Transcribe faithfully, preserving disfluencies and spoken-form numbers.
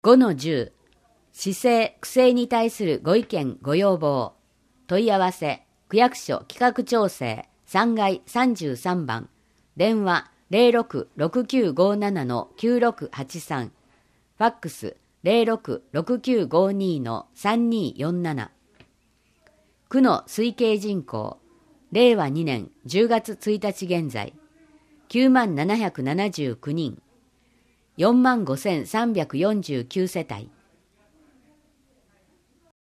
ごのじゅう、市政・区政に対するご意見・ご要望。問い合わせ、区役所企画調整さんがいさんじゅうさんばん、電話 ゼロろく ろくきゅうごなな きゅうろくはちさん、ファックス ゼロろく ろくきゅうごに さんによんなな。区の推計人口、れいわにねんじゅうがつついたち現在、きゅうまんななひゃくななじゅうきゅうにん、よんまんごせんさんびゃくよんじゅうきゅうせたい。